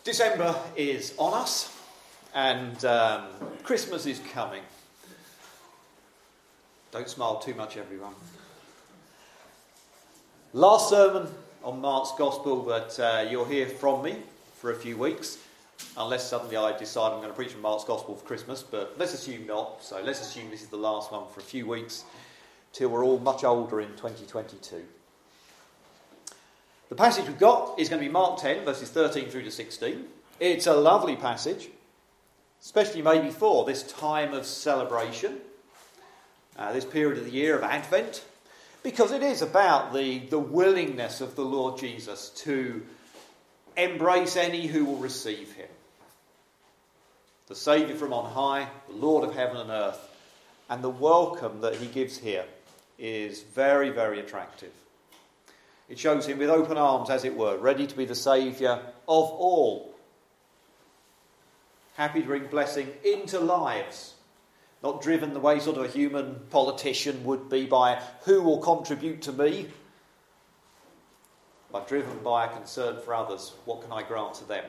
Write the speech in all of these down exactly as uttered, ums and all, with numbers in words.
December is on us, and um, Christmas is coming. Don't smile too much, everyone. Last sermon on Mark's Gospel that uh, you'll hear from me for a few weeks, unless suddenly I decide I'm going to preach from Mark's Gospel for Christmas, but let's assume not. So let's assume this is the last one for a few weeks, till we're all much older in twenty twenty-two. The passage we've got is going to be Mark ten, verses thirteen through to sixteen. It's a lovely passage, especially maybe for this time of celebration, uh, this period of the year of Advent, because it is about the, the willingness of the Lord Jesus to embrace any who will receive him. The Saviour from on high, the Lord of heaven and earth, and the welcome that he gives here is very, very attractive. It shows him with open arms, as it were, ready to be the Saviour of all. Happy to bring blessing into lives, not driven the way sort of a human politician would be by who will contribute to me, but driven by a concern for others. What can I grant to them?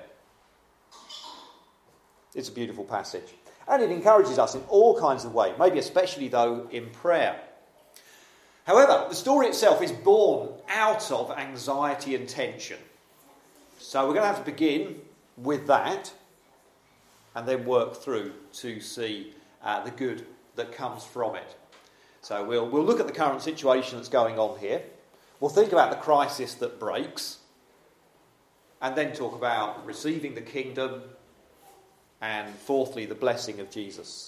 It's a beautiful passage. And it encourages us in all kinds of ways, maybe especially, though, in prayer. However, the story itself is born out of anxiety and tension. So we're going to have to begin with that and then work through to see uh, the good that comes from it. So we'll, we'll look at the current situation that's going on here. We'll think about the crisis that breaks, and then talk about receiving the kingdom, and fourthly, the blessing of Jesus.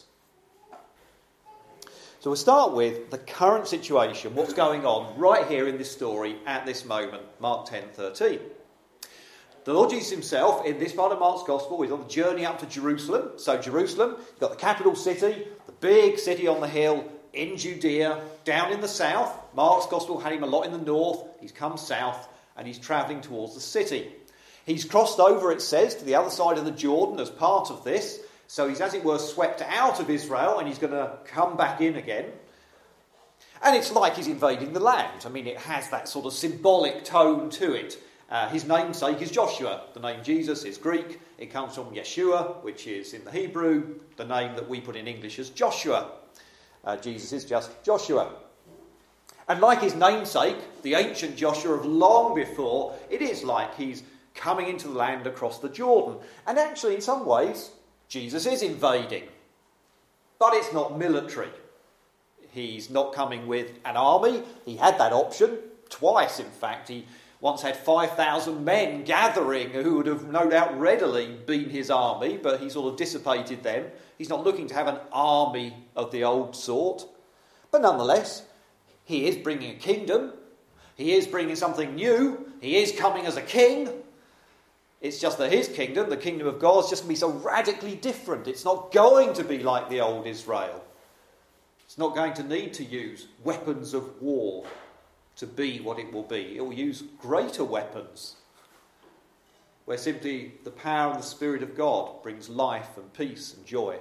So we'll start with the current situation, what's going on right here in this story at this moment, Mark ten thirteen. The Lord Jesus himself, in this part of Mark's Gospel, is on the journey up to Jerusalem. So Jerusalem, you've got the capital city, the big city on the hill in Judea, down in the south. Mark's Gospel had him a lot in the north. He's come south and he's travelling towards the city. He's crossed over, it says, to the other side of the Jordan as part of this. So he's, as it were, swept out of Israel and he's going to come back in again. And it's like he's invading the land. I mean, it has that sort of symbolic tone to it. Uh, his namesake is Joshua. The name Jesus is Greek. It comes from Yeshua, which is in the Hebrew, the name that we put in English as Joshua. Uh, Jesus is just Joshua. And like his namesake, the ancient Joshua of long before, it is like he's coming into the land across the Jordan. And actually, in some ways, Jesus is invading. But it's not military. He's not coming with an army. He had that option twice, in fact. He once had five thousand men gathering who would have no doubt readily been his army, but he sort of dissipated them. He's not looking to have an army of the old sort. But nonetheless, he is bringing a kingdom. He is bringing something new. He is coming as a king. It's just that his kingdom, the kingdom of God, is just going to be so radically different. It's not going to be like the old Israel. It's not going to need to use weapons of war to be what it will be. It will use greater weapons, where simply the power and the Spirit of God brings life and peace and joy.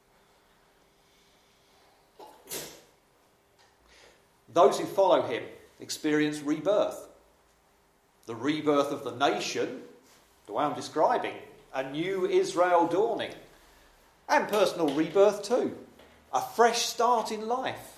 Those who follow him experience rebirth. The rebirth of the nation, the way I'm describing, a new Israel dawning. And personal rebirth too. A fresh start in life.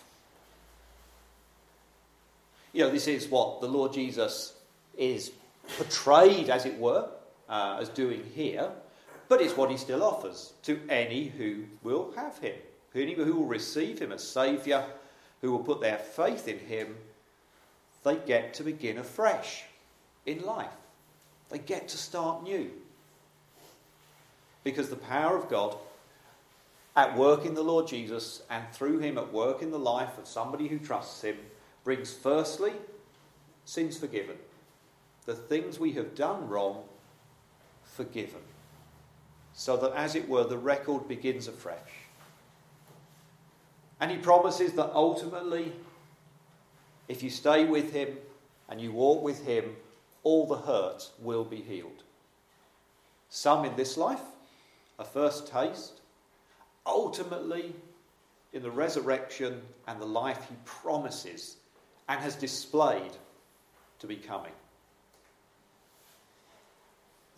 You know, this is what the Lord Jesus is portrayed, as it were, uh, as doing here. But it's what he still offers to any who will have him. Any who will receive him as Saviour, who will put their faith in him. They get to begin afresh in life. They get to start new. Because the power of God at work in the Lord Jesus and through him at work in the life of somebody who trusts him brings firstly sins forgiven. The things we have done wrong forgiven. So that, as it were, the record begins afresh. And he promises that ultimately, if you stay with him and you walk with him, all the hurt will be healed. Some in this life, a first taste. Ultimately, in the resurrection and the life he promises and has displayed to be coming.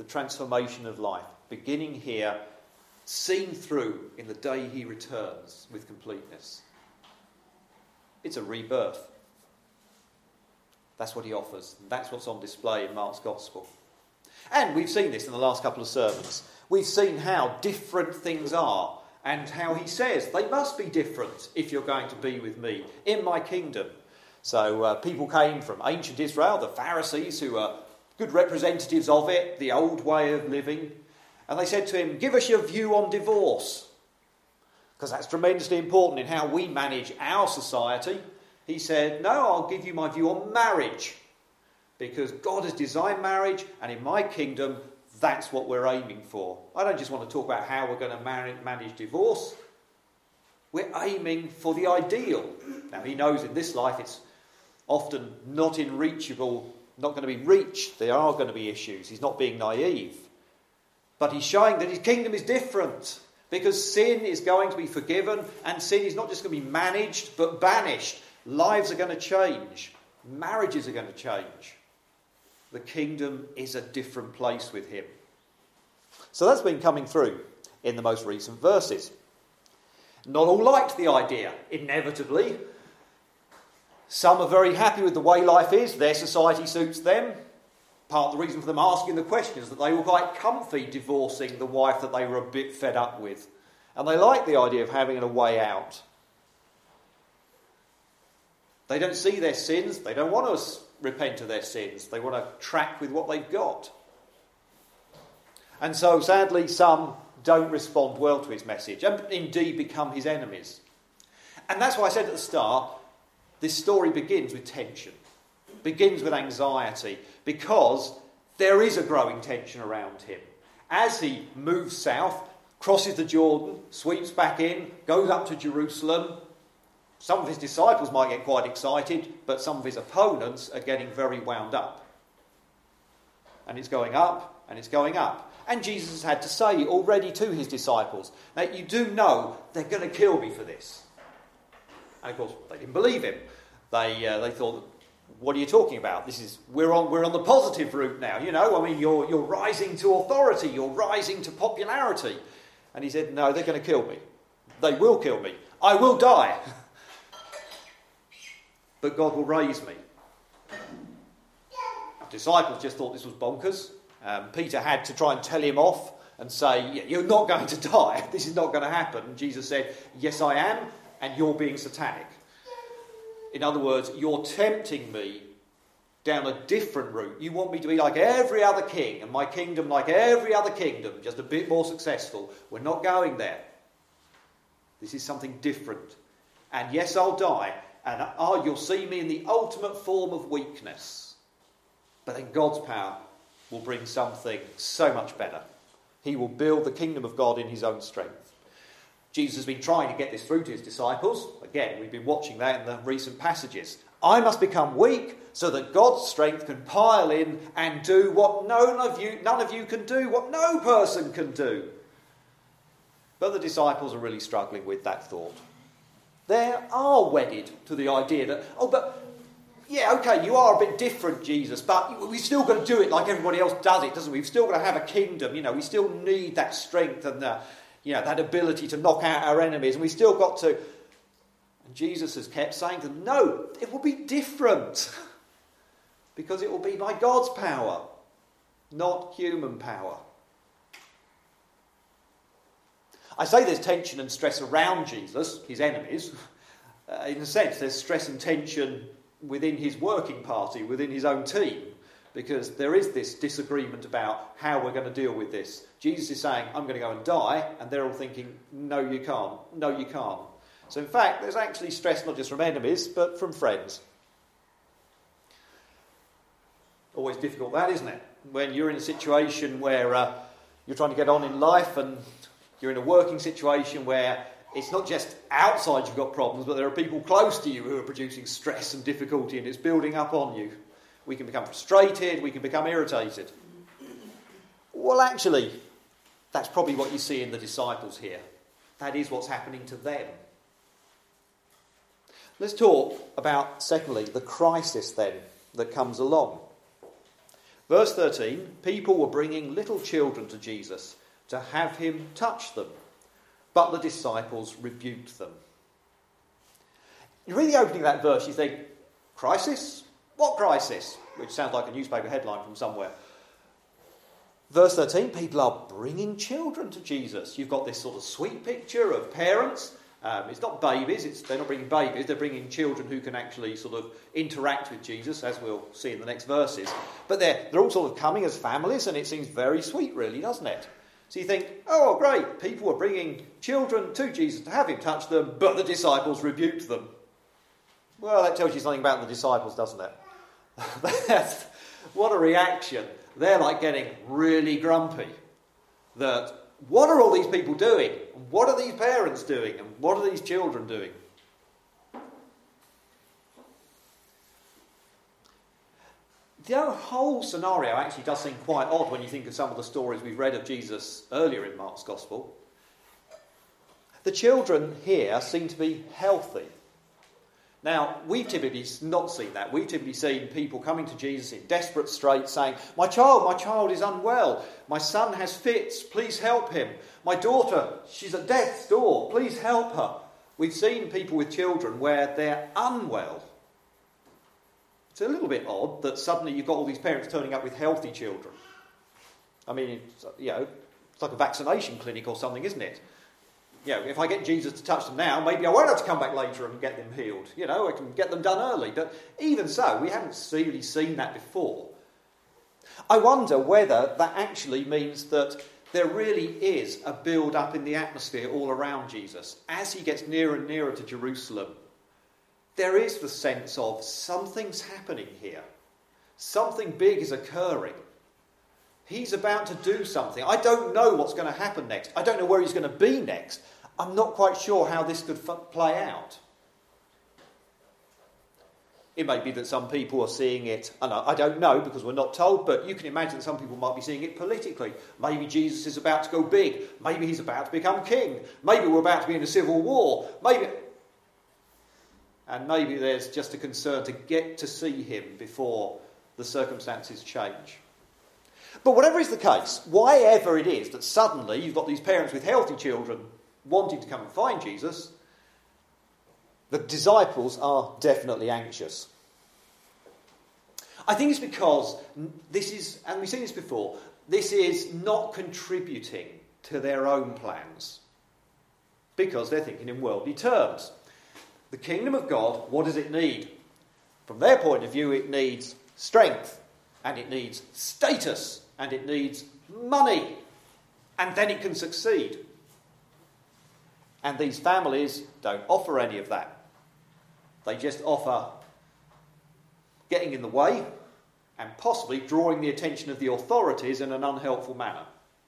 the transformation of life, beginning here, seen through in the day he returns with completeness. It's a rebirth. That's what he offers. That's what's on display in Mark's Gospel. And we've seen this in the last couple of sermons. We've seen how different things are and how he says they must be different if you're going to be with me in my kingdom. So uh, people came from ancient Israel, the Pharisees, who are good representatives of it, the old way of living. And they said to him, give us your view on divorce. Because that's tremendously important in how we manage our society. He said, no, I'll give you my view on marriage. Because God has designed marriage, and in my kingdom, that's what we're aiming for. I don't just want to talk about how we're going to manage divorce. We're aiming for the ideal. Now, he knows in this life it's often not in reachable, not going to be reached. There are going to be issues. He's not being naive. But he's showing that his kingdom is different. Because sin is going to be forgiven, and sin is not just going to be managed, but banished. Lives are going to change. Marriages are going to change. The kingdom is a different place with him. So that's been coming through in the most recent verses. Not all liked the idea, inevitably. Some are very happy with the way life is. Their society suits them. Part of the reason for them asking the question is that they were quite comfy divorcing the wife that they were a bit fed up with. And they like the idea of having a way out. They don't see their sins. They don't want to repent of their sins. They want to track with what they've got. And so, sadly, some don't respond well to his message and indeed become his enemies. And that's why I said at the start, this story begins with tension. Begins with anxiety, because there is a growing tension around him. As he moves south, crosses the Jordan, sweeps back in, goes up to Jerusalem, some of his disciples might get quite excited, but some of his opponents are getting very wound up. And it's going up, and it's going up. And Jesus has had to say already to his disciples, now you do know they're going to kill me for this. And of course, they didn't believe him. They uh, they thought, what are you talking about? This is we're on we're on the positive route now. You know, I mean, you're you're rising to authority, you're rising to popularity. And he said, no, they're going to kill me. They will kill me. I will die. But God will raise me. The disciples just thought this was bonkers. Um, Peter had to try and tell him off and say, you're not going to die. This is not going to happen. And Jesus said, yes, I am, and you're being satanic. In other words, you're tempting me down a different route. You want me to be like every other king, and my kingdom like every other kingdom, just a bit more successful. We're not going there. This is something different. And yes, I'll die. And oh, you'll see me in the ultimate form of weakness. But then God's power will bring something so much better. He will build the kingdom of God in his own strength. Jesus has been trying to get this through to his disciples. Again, we've been watching that in the recent passages. I must become weak so that God's strength can pile in and do what none of you, none of you can do, what no person can do. But the disciples are really struggling with that thought. They are wedded to the idea that, oh, but, yeah, okay, you are a bit different, Jesus, but we've still got to do it like everybody else does it, doesn't we? We've still got to have a kingdom, you know, we still need that strength and, the, you know, that ability to knock out our enemies, and we still got to... And Jesus has kept saying to them, no, it will be different, because it will be by God's power, not human power. I say there's tension and stress around Jesus, his enemies. Uh, in a sense, there's stress and tension within his working party, within his own team, because there is this disagreement about how we're going to deal with this. Jesus is saying, I'm going to go and die, and they're all thinking, no, you can't. No, you can't. So in fact, there's actually stress not just from enemies, but from friends. Always difficult that, isn't it? When you're in a situation where uh, you're trying to get on in life and you're in a working situation where it's not just outside you've got problems, but there are people close to you who are producing stress and difficulty, and it's building up on you. We can become frustrated, we can become irritated. Well, actually, that's probably what you see in the disciples here. That is what's happening to them. Let's talk about, secondly, the crisis then that comes along. Verse thirteen, people were bringing little children to Jesus to have him touch them, but the disciples rebuked them. You read the opening of that verse, you think, crisis? What crisis? Which sounds like a newspaper headline from somewhere. Verse thirteen, people are bringing children to Jesus. You've got this sort of sweet picture of parents. Um, it's not babies, it's, they're not bringing babies, they're bringing children who can actually sort of interact with Jesus, as we'll see in the next verses. But they're, they're all sort of coming as families, and it seems very sweet, really, doesn't it? So you think, oh, great, people were bringing children to Jesus to have him touch them, but the disciples rebuked them. Well, that tells you something about the disciples, doesn't it? That's, what a reaction. They're like getting really grumpy. That, what are all these people doing? What are these parents doing? And what are these children doing? The whole scenario actually does seem quite odd when you think of some of the stories we've read of Jesus earlier in Mark's Gospel. The children here seem to be healthy. Now, we've typically not seen that. We've typically seen people coming to Jesus in desperate straits saying, my child, my child is unwell. My son has fits, please help him. My daughter, she's at death's door, please help her. We've seen people with children where they're unwell. It's a little bit odd that suddenly you've got all these parents turning up with healthy children. I mean, it's, you know, it's like a vaccination clinic or something, isn't it? You know, if I get Jesus to touch them now, maybe I won't have to come back later and get them healed. You know, I can get them done early. But even so, we haven't really seen that before. I wonder whether that actually means that there really is a build-up in the atmosphere all around Jesus. As he gets nearer and nearer to Jerusalem, there is the sense of something's happening here. Something big is occurring. He's about to do something. I don't know what's going to happen next. I don't know where he's going to be next. I'm not quite sure how this could f- play out. It may be that some people are seeing it, and I don't know because we're not told, but you can imagine that some people might be seeing it politically. Maybe Jesus is about to go big. Maybe he's about to become king. Maybe we're about to be in a civil war. Maybe... And maybe there's just a concern to get to see him before the circumstances change. But whatever is the case, whyever it is that suddenly you've got these parents with healthy children wanting to come and find Jesus, the disciples are definitely anxious. I think it's because this is, and we've seen this before, this is not contributing to their own plans. Because they're thinking in worldly terms. The kingdom of God, what does it need? From their point of view, it needs strength, and it needs status, and it needs money, and then it can succeed. And these families don't offer any of that. They just offer getting in the way and possibly drawing the attention of the authorities in an unhelpful manner.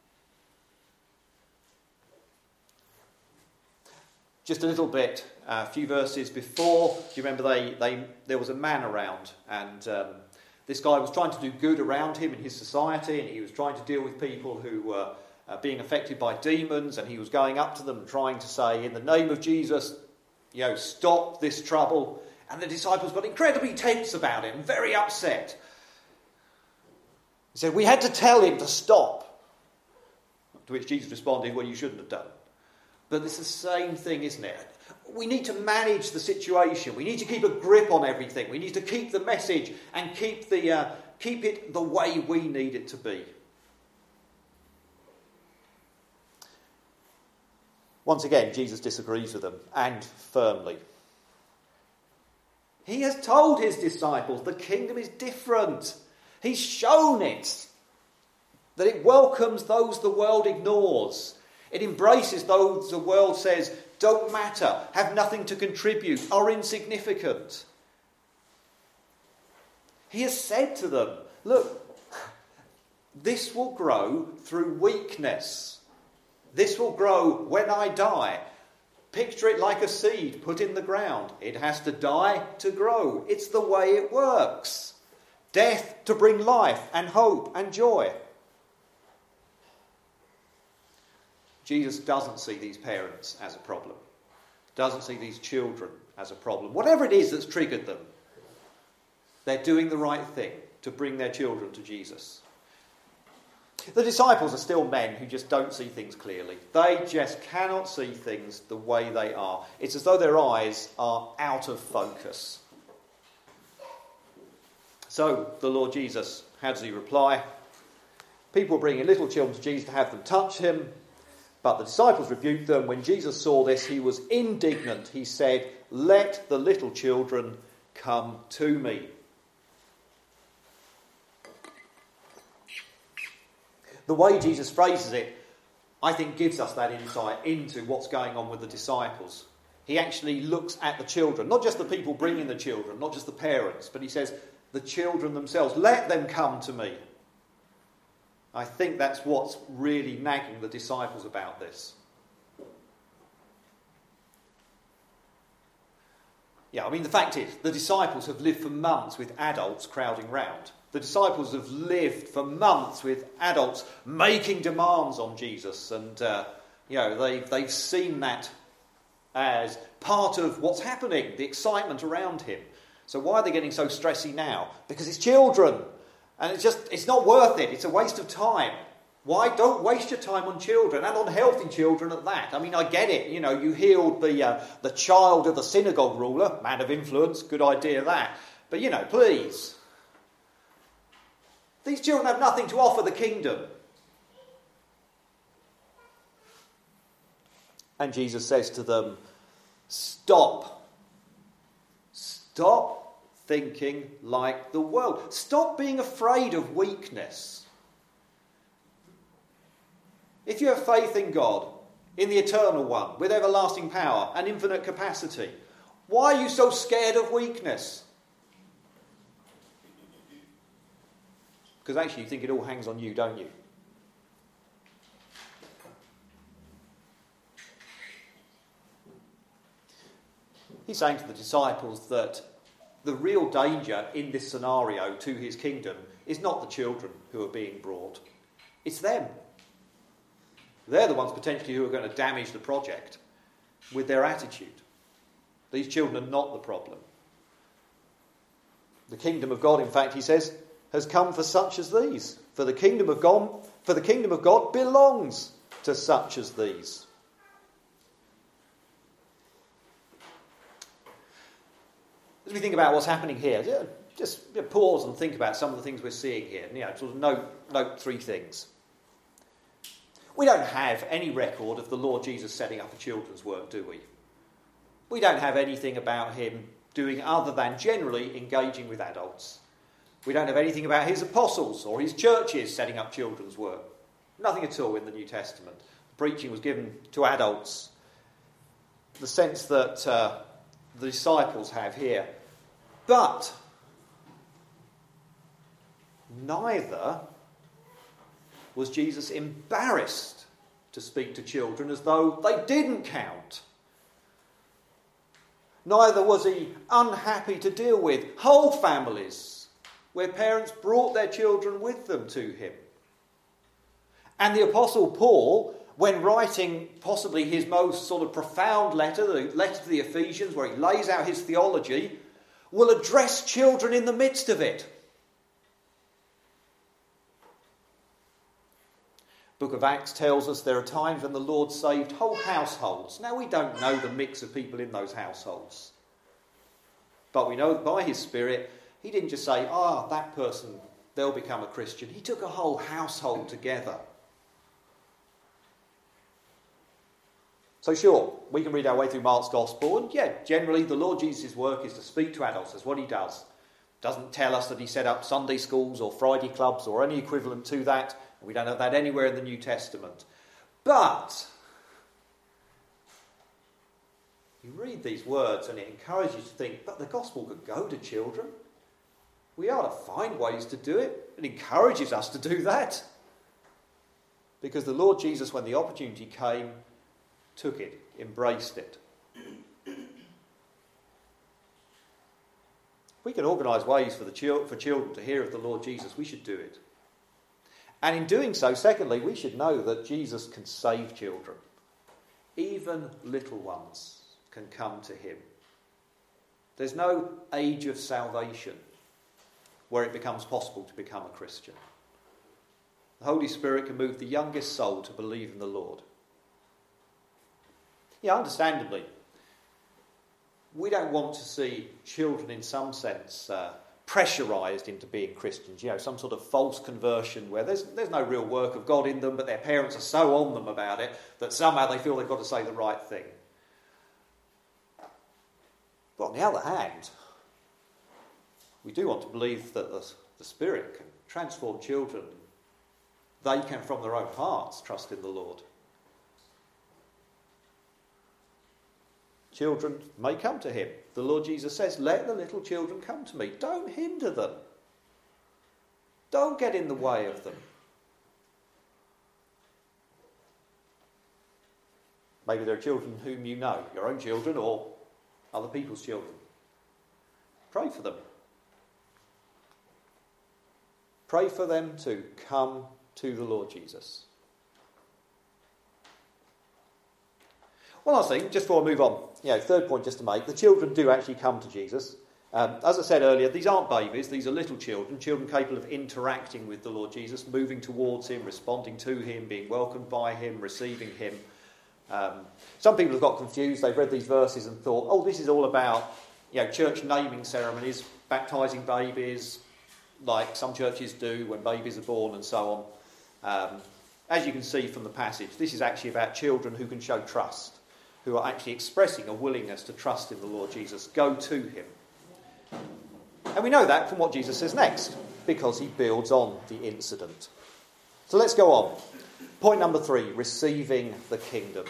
Just a little bit, uh, a few verses before, do you remember they, they there was a man around, and um, this guy was trying to do good around him in his society, and he was trying to deal with people who were uh, being affected by demons, and he was going up to them and trying to say, in the name of Jesus, you know, stop this trouble. And the disciples got incredibly tense about it and very upset. He said, we had to tell him to stop. To which Jesus responded, well, you shouldn't have done. But it's the same thing, isn't it? We need to manage the situation. We need to keep a grip on everything. We need to keep the message and keep the uh, keep it the way we need it to be. Once again, Jesus disagrees with them, and firmly. He has told his disciples the kingdom is different. He's shown it. That it welcomes those the world ignores. It embraces those the world says don't matter, have nothing to contribute, are insignificant. He has said to them, look, this will grow through weakness. This will grow when I die. Picture it like a seed put in the ground. It has to die to grow. It's the way it works. Death to bring life and hope and joy. Jesus doesn't see these parents as a problem. Doesn't see these children as a problem. Whatever it is that's triggered them, they're doing the right thing. to bring their children to Jesus. The disciples are still men who just don't see things clearly. They just cannot see things the way they are. It's as though their eyes are out of focus. So the Lord Jesus, how does he reply? People were bringing little children to Jesus to have them touch him, but the disciples rebuked them. When Jesus saw this, he was indignant. He said, "Let the little children come to me." The way Jesus phrases it, I think, gives us that insight into what's going on with the disciples. He actually looks at the children, not just the people bringing the children, not just the parents, but he says, the children themselves, let them come to me. I think that's what's really nagging the disciples about this. Yeah, I mean, the fact is, the disciples have lived for months with adults crowding round. The disciples have lived for months with adults making demands on Jesus, and uh, you know they they've seen that as part of what's happening, the excitement around him. So why are they getting so stressy now? Because it's children, and it's just it's not worth it. It's a waste of time. Why? Don't waste your time on children, and on healthy children at that. I mean, I get it. You know, you healed the uh, the child of the synagogue ruler, man of influence. Good idea that. But you know, please. These children have nothing to offer the kingdom. And Jesus says to them, stop. Stop thinking like the world. Stop being afraid of weakness. If you have faith in God, in the eternal one, with everlasting power and infinite capacity, why are you so scared of weakness? Because actually you think it all hangs on you, don't you? He's saying to the disciples that the real danger in this scenario to his kingdom is not the children who are being brought. It's them. They're the ones potentially who are going to damage the project with their attitude. These children are not the problem. The kingdom of God, in fact, he says, has come for such as these. For the kingdom of God, for the kingdom of God belongs to such as these. As we think about what's happening here, just pause and think about some of the things we're seeing here. You know, sort of note, note three things. We don't have any record of the Lord Jesus setting up a children's work, do we? We don't have anything about him doing other than generally engaging with adults. We don't have anything about his apostles or his churches setting up children's work. Nothing at all in the New Testament. The preaching was given to adults. The sense that uh, the disciples have here. But neither was Jesus embarrassed to speak to children as though they didn't count. Neither was he unhappy to deal with whole families where parents brought their children with them to him. And the Apostle Paul, when writing possibly his most sort of profound letter, the letter to the Ephesians, where he lays out his theology, will address children in the midst of it. Book of Acts tells us there are times when the Lord saved whole households. Now, we don't know the mix of people in those households. But we know by his Spirit, he didn't just say, ah, that person, they'll become a Christian. He took a whole household together. So sure, we can read our way through Mark's Gospel, and yeah, generally the Lord Jesus' work is to speak to adults. That's what he does. Doesn't tell us that he set up Sunday schools or Friday clubs or any equivalent to that. We don't have that anywhere in the New Testament. But you read these words and it encourages you to think, but the gospel could go to children. We ought to find ways to do it. It encourages us to do that. Because the Lord Jesus, when the opportunity came, took it, embraced it. We can organise ways for the chil- for children to hear of the Lord Jesus. We should do it. And in doing so, secondly, we should know that Jesus can save children. Even little ones can come to him. There's no age of salvation. where it becomes possible to become a Christian. The Holy Spirit can move the youngest soul to believe in the Lord. Yeah, understandably, we don't want to see children in some sense uh, pressurised into being Christians, you know, some sort of false conversion where there's there's no real work of God in them, but their parents are so on them about it that somehow they feel they've got to say the right thing. But on the other hand, we do want to believe that the, the Spirit can transform children. They can, from their own hearts, trust in the Lord. Children may come to him. The Lord Jesus says, let the little children come to me. Don't hinder them. Don't get in the way of them. Maybe there are children whom you know, your own children or other people's children. Pray for them. Pray for them to come to the Lord Jesus. One last thing, just before I move on. You know, third point just to make. The children do actually come to Jesus. Um, as I said earlier, these aren't babies. These are little children. Children capable of interacting with the Lord Jesus, moving towards him, responding to him, being welcomed by him, receiving him. Um, some people have got confused. They've read these verses and thought, oh, this is all about, you know, church naming ceremonies, baptising babies, like some churches do when babies are born and so on. Um, as you can see from the passage, this is actually about children who can show trust, who are actually expressing a willingness to trust in the Lord Jesus, go to him. And we know that from what Jesus says next, because he builds on the incident. So let's go on. Point number three, receiving the kingdom.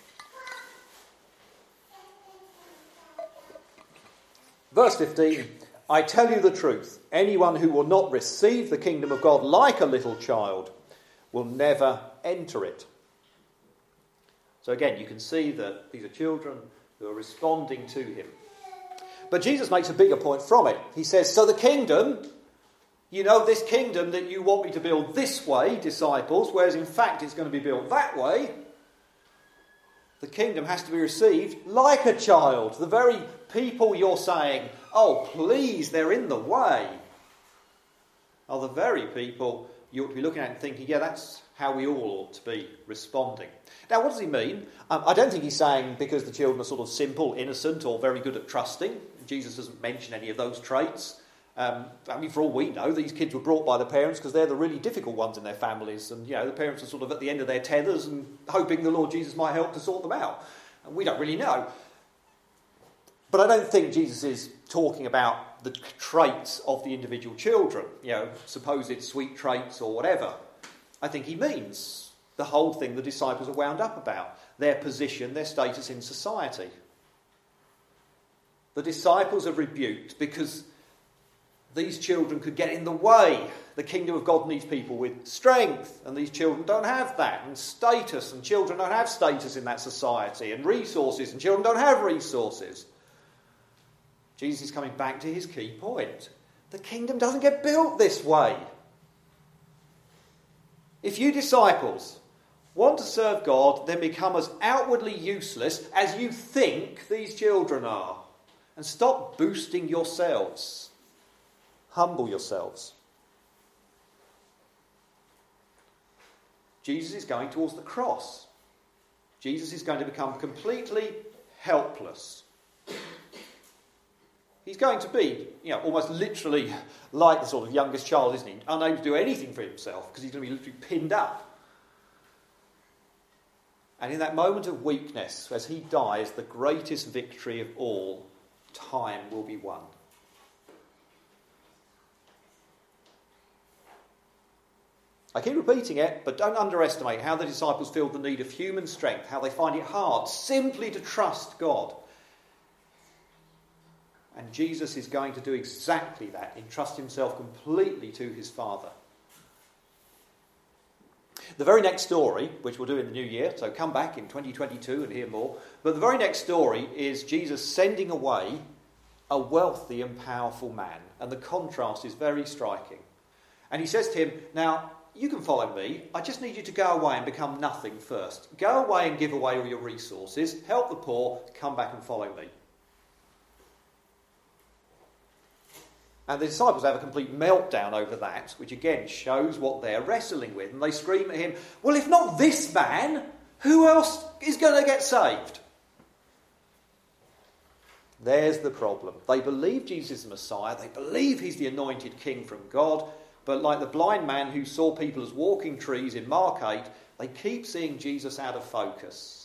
Verse fifteen, I tell you the truth, anyone who will not receive the kingdom of God like a little child will never enter it. So again, you can see that these are children who are responding to him. But Jesus makes a bigger point from it. He says, so the kingdom, you know, this kingdom that you want me to build this way, disciples, whereas in fact it's going to be built that way, the kingdom has to be received like a child. The very people you're saying, oh, please, they're in the way, are the very people you ought to be looking at and thinking, yeah, that's how we all ought to be responding. Now, what does he mean? Um, I don't think he's saying because the children are sort of simple, innocent, or very good at trusting. Jesus doesn't mention any of those traits. Um, I mean, for all we know, these kids were brought by the parents because they're the really difficult ones in their families. And, you know, the parents are sort of at the end of their tethers and hoping the Lord Jesus might help to sort them out. And we don't really know. But I don't think Jesus is talking about the traits of the individual children, you know, supposed sweet traits or whatever. I think he means the whole thing the disciples are wound up about, their position, their status in society. The disciples are rebuked because these children could get in the way. The kingdom of God needs people with strength, and these children don't have that, and status, and children don't have status in that society, and resources, and children don't have resources. Jesus is coming back to his key point. The kingdom doesn't get built this way. If you disciples want to serve God, then become as outwardly useless as you think these children are. And stop boosting yourselves. Humble yourselves. Jesus is going towards the cross. Jesus is going to become completely helpless. He's going to be, you know, almost literally like the sort of youngest child, isn't he? Unable to do anything for himself because he's going to be literally pinned up. And in that moment of weakness, as he dies, the greatest victory of all, time will be won. I keep repeating it, but don't underestimate how the disciples feel the need of human strength, how they find it hard simply to trust God. And Jesus is going to do exactly that, entrust himself completely to his Father. The very next story, which we'll do in the new year, so come back in twenty twenty-two and hear more, but the very next story is Jesus sending away a wealthy and powerful man, and the contrast is very striking. And he says to him, now, you can follow me, I just need you to go away and become nothing first. Go away and give away all your resources, help the poor, come back and follow me. And the disciples have a complete meltdown over that, which again shows what they're wrestling with. And they scream at him, well, if not this man, who else is going to get saved? There's the problem. They believe Jesus is the Messiah. They believe he's the anointed king from God. But like the blind man who saw people as walking trees in Mark eight, they keep seeing Jesus out of focus.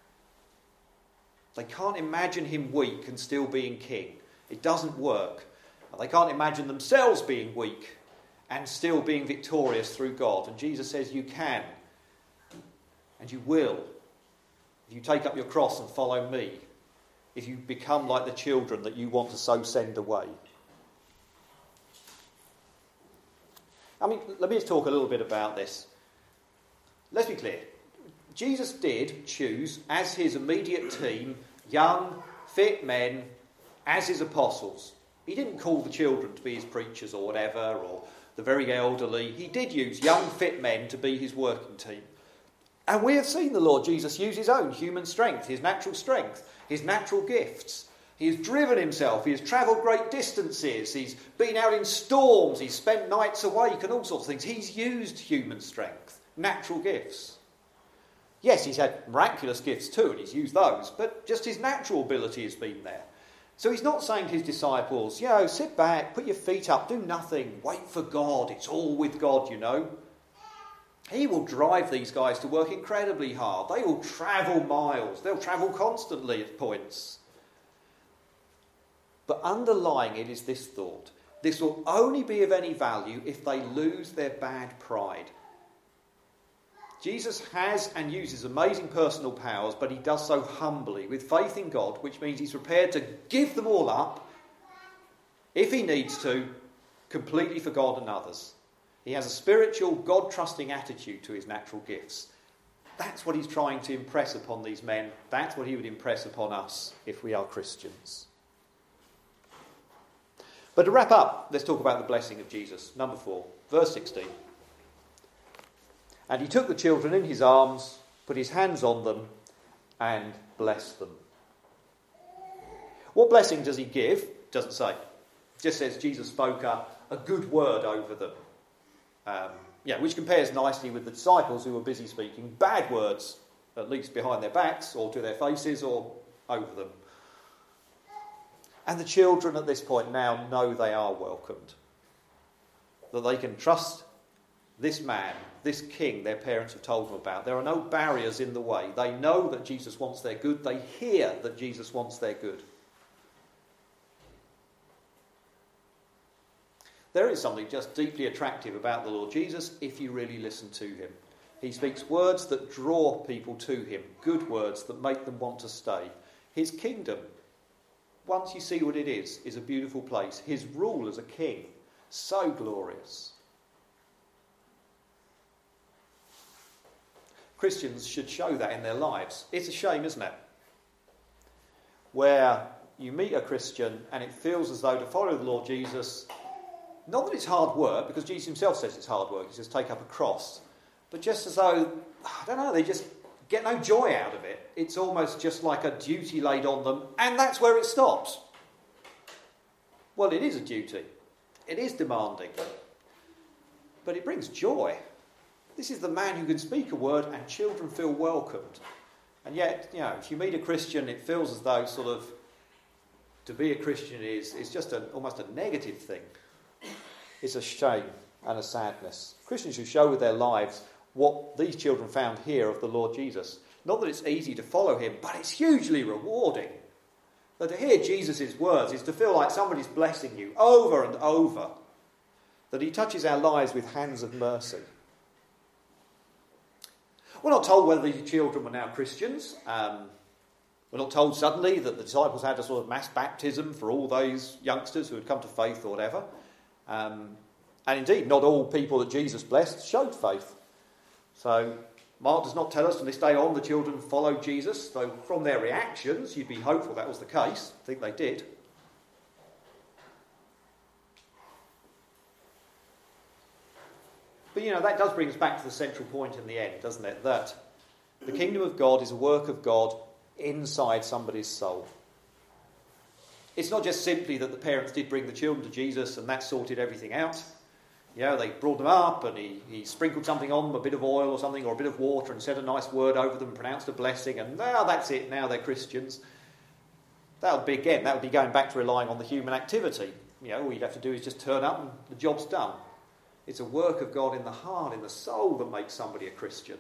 They can't imagine him weak and still being king. It doesn't work. They can't imagine themselves being weak and still being victorious through God. And Jesus says you can. And you will. If you take up your cross and follow me. If you become like the children that you want to so send away. I mean, let me just talk a little bit about this. Let's be clear. Jesus did choose, as his immediate team, young, fit men, as his apostles. He didn't call the children to be his preachers or whatever, or the very elderly. He did use young, fit men to be his working team. And we have seen the Lord Jesus use his own human strength, his natural strength, his natural gifts. He has driven himself, he has travelled great distances, he's been out in storms, he's spent nights awake and all sorts of things. He's used human strength, natural gifts. Yes, he's had miraculous gifts too, and he's used those, but just his natural ability has been there. So he's not saying to his disciples, you know, sit back, put your feet up, do nothing, wait for God, it's all with God, you know. He will drive these guys to work incredibly hard. They will travel miles, they'll travel constantly at points. But underlying it is this thought. This will only be of any value if they lose their bad pride. Jesus has and uses amazing personal powers, but he does so humbly, with faith in God, which means he's prepared to give them all up, if he needs to, completely for God and others. He has a spiritual, God-trusting attitude to his natural gifts. That's what he's trying to impress upon these men. That's what he would impress upon us if we are Christians. But to wrap up, let's talk about the blessing of Jesus. Number four, verse sixteen. And he took the children in his arms, put his hands on them, and blessed them. What blessing does he give? Doesn't say. It just says Jesus spoke a, a good word over them. Um, yeah, which compares nicely with the disciples who were busy speaking bad words, at least behind their backs, or to their faces, or over them. And the children at this point now know they are welcomed. That they can trust this man, this king their parents have told them about. There are no barriers in the way. They know that Jesus wants their good. They hear that Jesus wants their good. There is something just deeply attractive about the Lord Jesus if you really listen to him. He speaks words that draw people to him, good words that make them want to stay. His kingdom, once you see what it is, is a beautiful place. His rule as a king, so glorious. Christians should show that in their lives. It's a shame, isn't it? Where you meet a Christian and it feels as though to follow the Lord Jesus, not that it's hard work, because Jesus himself says it's hard work, he says take up a cross, but just as though, I don't know, they just get no joy out of it. It's almost just like a duty laid on them, and that's where it stops. Well, it is a duty. It is demanding. But it brings joy. This is the man who can speak a word and children feel welcomed. And yet, you know, if you meet a Christian, it feels as though sort of to be a Christian is, is just a, almost a negative thing. It's a shame and a sadness. Christians who show with their lives what these children found here of the Lord Jesus. Not that it's easy to follow him, but it's hugely rewarding. That to hear Jesus' words is to feel like somebody's blessing you over and over. That he touches our lives with hands of mercy. We're not told whether these children were now Christians. Um, we're not told suddenly that the disciples had a sort of mass baptism for all those youngsters who had come to faith or whatever. Um, and indeed, not all people that Jesus blessed showed faith. So Mark does not tell us from this day on the children followed Jesus, though from their reactions you'd be hopeful that was the case. I think they did. But, you know, that does bring us back to the central point in the end, doesn't it? That the kingdom of God is a work of God inside somebody's soul. It's not just simply that the parents did bring the children to Jesus and that sorted everything out. You know, they brought them up and he, he sprinkled something on them, a bit of oil or something, or a bit of water, and said a nice word over them, pronounced a blessing, and now that's it, now they're Christians. That would be, again, that would be going back to relying on the human activity. You know, all you'd have to do is just turn up and the job's done. It's a work of God in the heart, in the soul, that makes somebody a Christian.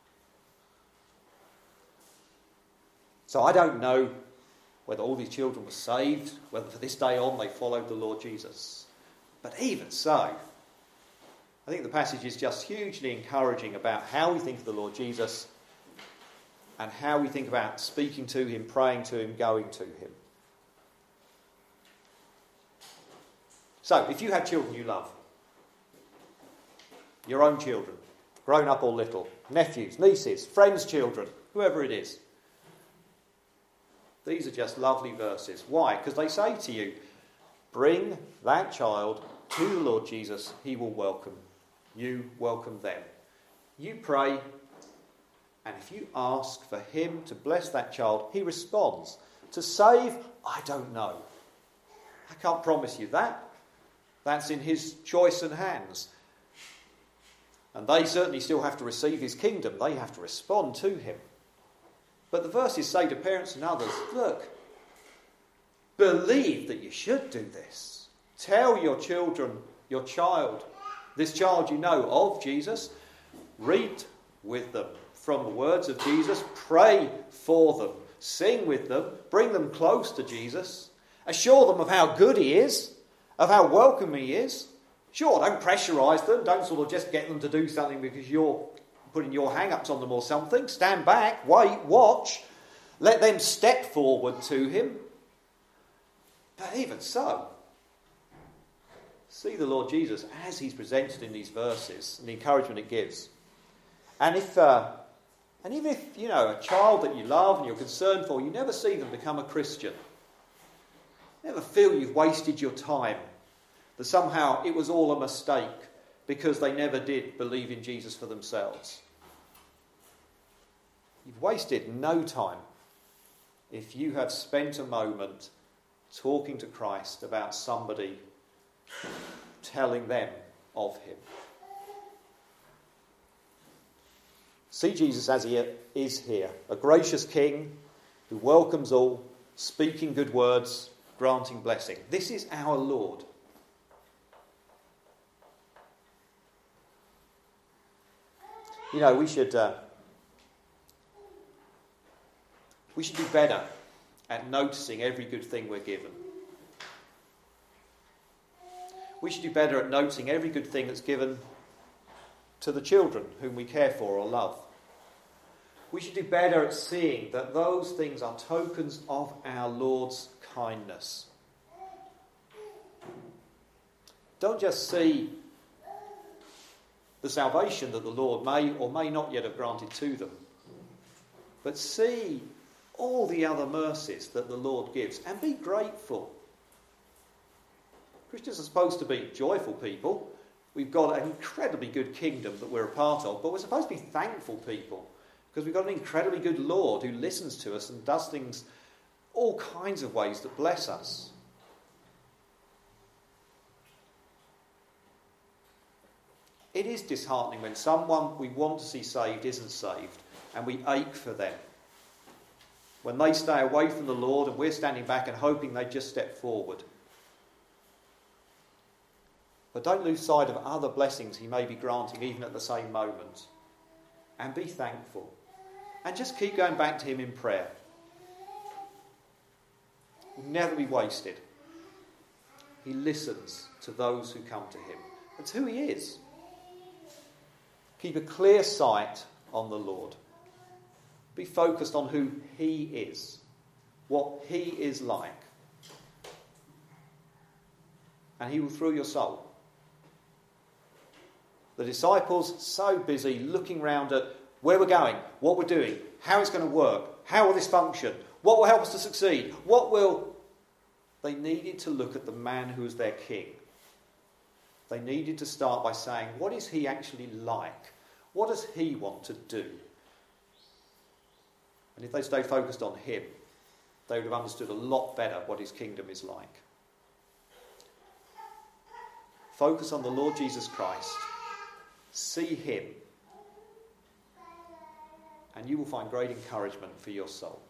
So I don't know whether all these children were saved, whether from this day on they followed the Lord Jesus. But even so, I think the passage is just hugely encouraging about how we think of the Lord Jesus and how we think about speaking to him, praying to him, going to him. So, if you have children you love, your own children, grown up or little, nephews, nieces, friends' children, whoever it is, these are just lovely verses. Why? Because they say to you, bring that child to the Lord Jesus, he will welcome you, welcome them. You pray, and if you ask for him to bless that child, he responds. To save, I don't know. I can't promise you that. That's in his choice and hands. And they certainly still have to receive his kingdom. They have to respond to him. But the verses say to parents and others, look, believe that you should do this. Tell your children, your child, this child you know of Jesus, read with them from the words of Jesus, pray for them, sing with them, bring them close to Jesus, assure them of how good he is, of how welcome he is. Sure, don't pressurise them, don't sort of just get them to do something because you're putting your hang-ups on them or something. Stand back, wait, watch, let them step forward to him. But even so, see the Lord Jesus as he's presented in these verses and the encouragement it gives. And if, uh, and even if, you know, a child that you love and you're concerned for, you never see them become a Christian. Never feel you've wasted your time, that somehow it was all a mistake because they never did believe in Jesus for themselves. You've wasted no time if you have spent a moment talking to Christ about somebody, telling them of him. See Jesus as he is here, a gracious king who welcomes all, speaking good words, granting blessing. This is our Lord. You know, we should uh, we should do better at noticing every good thing we're given. We should do better at noticing every good thing that's given to the children whom we care for or love. We should do better at seeing that those things are tokens of our Lord's kindness. Don't just see the salvation that the Lord may or may not yet have granted to them, but see all the other mercies that the Lord gives and be grateful. Christians are supposed to be joyful people. We've got an incredibly good kingdom that we're a part of, but we're supposed to be thankful people because we've got an incredibly good Lord who listens to us and does things all kinds of ways that bless us. It is disheartening when someone we want to see saved isn't saved and we ache for them. When they stay away from the Lord and we're standing back and hoping they just step forward. But don't lose sight of other blessings he may be granting even at the same moment. And be thankful. And just keep going back to him in prayer. It will never be wasted. He listens to those who come to him. That's who he is. Keep a clear sight on the Lord. Be focused on who he is, what he is like. And he will thrill your soul. The disciples, so busy looking round at where we're going, what we're doing, how it's going to work, how will this function, what will help us to succeed, what will... They needed to look at the man who was their king. They needed to start by saying, what is he actually like? What does he want to do? And if they stay focused on him, they would have understood a lot better what his kingdom is like. Focus on the Lord Jesus Christ. See him. And you will find great encouragement for your soul.